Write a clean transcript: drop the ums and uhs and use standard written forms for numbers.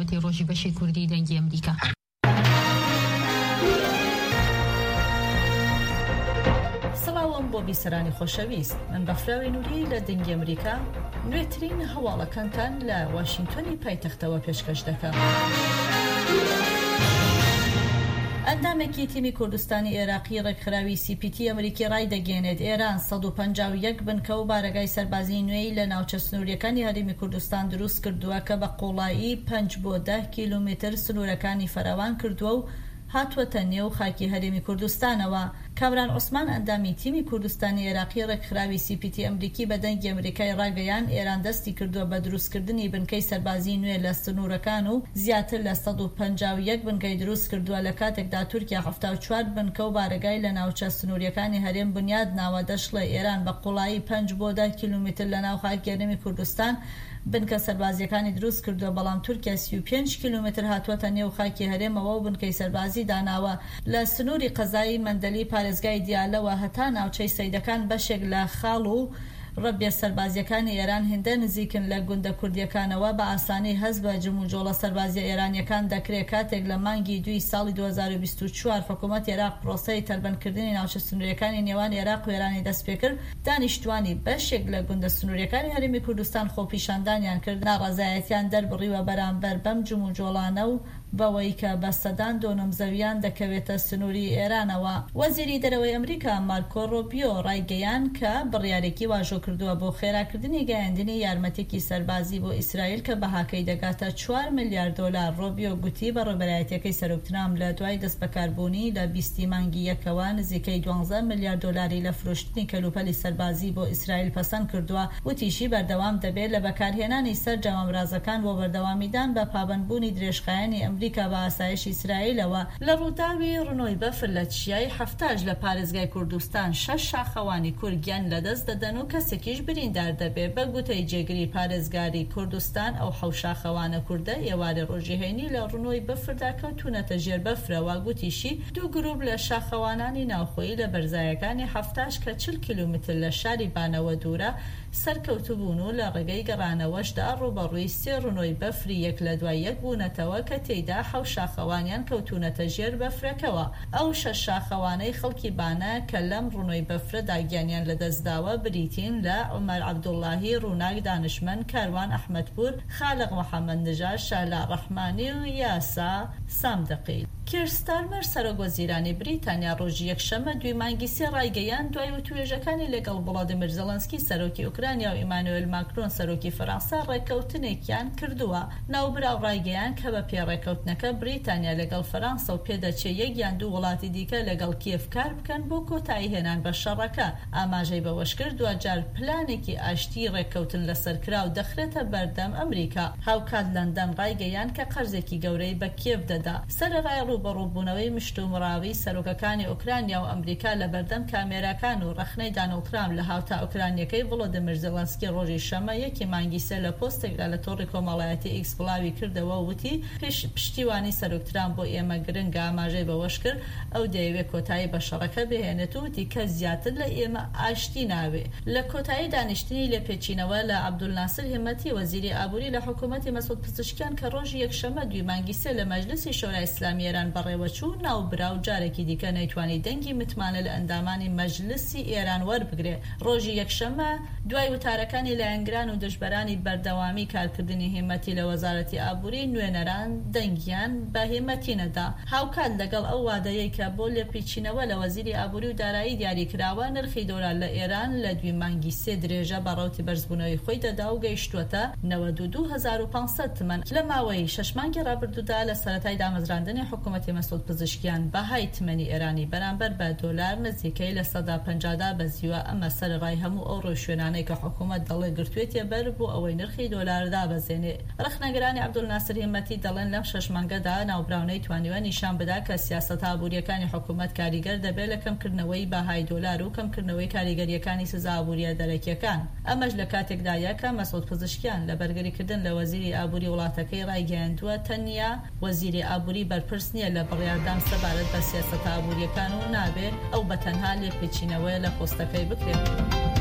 سەرۆکی ڕۆژی بەشی کوردی دەنگی ئەمریکا. سڵاوم بۆ بیسەرانی خۆشەویست، من بەفراوی نووری لە دەنگی ئەمریکا نوێترین هەواڵەکانتان لە واشنگتۆنی پایتەختەوە پێشکەش دەکەم. ئەندامێکی تیمی کوردستانی عێراقی ڕێکخراوی CPT ئەمریکی ڕای دەگەێنێت ئێران 151 بنکە و بارەگای سەربازی نوێی لە ناوچە سنووریەکانی هەرێمی کوردستان دروست کردووە کە بە قوڵایی 5 بۆ 10 کیلومتر سنوورەکانی فراوان کردووە و هاتووەتە نێو خاکی هەرێمی کوردستانەوە. کامران عوسمان ئەندامی تیمی کوردستانی عێراقی ڕێکخراوی CPT ئەمریکی بە دەنگی ئەمریکای ڕاگەیان ئێران دەستی کردووە بە دروستکردنی بنکەی سەربازی نوێ لە سنوورەکان و زیاتر لە 151 بنکەی دروست کردووە لە کاتێکدا تورکیا 74 بنکە و بارەگای لە ناوچە سنووریەکانی هەرێم بنیاد ناوە دەشڵە ئێران بە قوڵایی 5 بۆ 10 کیلومتر لە ناو خاکی هەرێمی کوردستان بنکە سەربازیەکانی دروست کردووە، بەڵام تورکیا 35 کیلومتر هاتووەتە نێو خاکی هەرێمەوە و بنکەی سەربازی داناوە لە سنووری قەزایی مەندەلی پارێزگای دیالەوە هەتا ناوچەی سەیدەکان بەشێک لە خاڵ و ڕەبێ سەربازیەکانی ئێران هێندە نزیکن لە گوندە کوردیەکانەوە بە ئاسانی هەست بە جموجۆڵە سەربازیە ئێرانیەکان دەکرێت. کاتێک لە مانگی دوی ساڵی 2024 حکوومەت عێراق پرۆسەی تەربەندکردنی ناوچە سنووریەکانی نێوان عێراق و ئێرانی دەست پێ کرد، دانیشتوانی بەشێک لە گوندە سنووریەکانی هەرێمی کوردستان خۆپیشاندانیان کرد ناڕەزایەتیان دەربڕیوە بەرامبەر بەم جموجۆڵانە و بەوەی کە بەستەدان دۆنەمزەویان دەکەوێتە سنووری ئێرانەوە. وەزیری دەرەوەی ئەمریکا مارکۆ ڕۆبیۆ ڕایگەیان کە بڕیارێکی واژۆ کردووە بۆ خێراکردنی گەیاندنی یارمەتێکی سەربازی بۆ ئیسرائیل کە بەهاکەی دەگاتە 4 ملیارد دۆلار. ڕۆبیۆ گوتی بە ڕێبەرایەتیەکەی سەرۆکترام لە دوای دەستبەکاربوونی لە 20 مانگی یەکەوە نزیکەی 12 ملیارد دۆلاری لە فرۆشتنی کەلوپەلی سەربازی بۆ ئیسرائیل پەسەند کردووە. وتیشی بەردەوام دەبێت لە بەکارهێنانی سەرجەمەمرازەکان بۆ بەردەوامیدان بە پابەندبوونی درێژخایەنی ئەمریکا بە ئاسایشی ئیسرائیلەوە. لە ڕووداوی ڕنۆی بەفر لە چیای هەفتاش لە پارێزگای کوردستان 6 شاخەوانی کورگیان لەدەست دەدەن و کەسێکیش بریندار دەبێت. بە گوتەی جێگری پارێزگاری کوردستان ئەو 7 شاخەوانە کووردە ئێوارە ڕۆژی هەینی لە ڕنۆی بەفردا کەوتونەتە ژێر بەفرەوە. گوتیشی 2 گروپ لە شاخەوانانی ناوخۆیی لە بەرزایەکانی هەفتاش کە 40 کیلومتر لە شاری بانەوە دوورە سەرکەوتوبوون و لە ڕێگەی گەڕانەوەشدا ڕوبەڕووی 3 ڕنۆی بەفری یەک لە دوای یەک بوونەتەوە کە تێیدا 7 شاخەوانیان کەوتونەتە ژێر بەفرەکەوە. ئەو 6 شاخەوانەی خەڵکی بانە کە لەم ڕنۆی بەفرەدا گیانیان لەدەستداوە بریتین لە عومەر عەبدوڵڵاهی ڕووناک دانشمەند، کاروان ئەحمەدپور، خالق محەممەد نژاد، شالا ڕەحمانی و یاسا سامدەقی. کیر ستارمەر سەرۆکوەزیرانی بریتانیا ڕۆژی یەکشەمە 2 مانگی 3 ڕایگەیان دوای وتوێژەکانی لەگەڵ ڤڵادیمیر زەلەنسکی سەرۆکی ئوکرانیا و ئیمانوئێل ماکرۆن سەرۆکی فەرەنسا ڕێککەوتنێکیان کردووە. ناوبراو ڕایگەیان کە بە پێڕێککەوتنەکە بریتانیا لەگەڵ فەرەنسا و پێدەچێت یەک یان 2 وڵاتی دیکە لەگەڵ کیف کار بکەن بۆ کۆتایی هێنان بە شەڕەکە. ئاماژەی بەوەش کرد دوجار پلانێکی ئاشتی ڕێککەوتن لەسەرکرا و دەخرێتە بەردەم ئەمریکا. هاوکات لەندەن ڕایگەیان کە قەرزێکی گەورەی بە کیف دەدا. سەرەڕای ڕوبەڕووبوونەوەی مشتومڕاوی سەرۆکەکانی ئوکرانیا و ئەمریکا لە بەردەم کامێراکان و ڕەخنەی دانەڵد ترامپ لە هاوتا ئوکرانیەکەی ڤڵۆدیمیر زەلەنسکی ڕۆژی شەمە 1 مانگی 3 لە پۆستێکدا لە تۆڕی کۆمەڵایەتی ئیکس بڵاوی کردەوە وتی پشتیوانی سەرۆک ترامپ بۆ ئێمە گرنگە. ئاماژەی بەوەش کرد ئەو دەیەوێت کۆتایی بە شەڕەکە بهێنێت و وتی کەس زیاتر لە ئێمە ئاشتی ناوێ. لە کۆتایی دانیشتنی لە پێچینەوە لە عەبدولناسر هیمەتی وەزیری ئابووری لە حکوومەتی مەسعود پزیشکیان کە ڕۆژی یەکشەمە 2 مانگی 3 لە مەجلیسی شۆرای ئیسلامی ئێران بەڕێوەچوو ناوبراو جارێکی دیکە نەیتوانی دەنگی متمانە لە ئەندامانی مەجلیسی ئێران وەربگرێ. ڕۆژی یەکشەمە دوای وتارەکانی لایەنگران و دژبەرانی بەردەوامی کارکردنی هیمەتی لە وەزارەتی ئابووری نوێنەران دەنگیان بە هیمەتی نەدا. هاوکات لەگەڵ ئەو وادەیەی کە بۆ لێپیچینەوە لە وەزیری ئابووری و دارایی دیاریکراوە نرخی دۆلار لە ئێران لە 2 مانگی 3 درێژە بەڕەوتی بەرزبوونەوەی خۆی دەدا و گەیشتووەتە 92,500 تمەن. لە ماوەی 6 مانگی ڕابردوودا لە سەرەتای دامەزراندنی حکوومەتی مەسعود پزیشکیان بەهای تمەنی ئێرانی بەرامبەر بە دۆلار نزیکەی لە 150 بەزیوە. ئەمە سەرڕای هەموو ئەو ڕۆژشوێنانەی کە حکوومەت دەڵێ گرتوێتە بەر بۆ ئەوەی نرخی دۆلار دابەزێنێ. ڕخنەگرانی عەبدولناسر هیمەتی دەڵێن لەم 6 مانگەدا ناوبراونەی توانیوە نیشان بدا کە سیاسەتە ئابووریەکانی حکوومەت کاریگەر دەبێت لە کەمکردنەوەی بەهای دۆلار و کەمکردنەوەی کاریگەریەکانی سزا ئابووریە دەرەکیەکان. ئەمەش لە کاتێکدایە کە مەسعود پزیشکیان لە بەرگریکردن لە وەزیری ئابووری وڵاتەکەی ڕایگەیاندووە تەنیا وەزیری ئابووری بەرپرس نییە لە بڕیاردان سەبارەت بە سیاسەتە ئابووریەکان و نابێت ئەو بەتەنها لێپێچینەوەی لە پۆستەکەی بکرێت.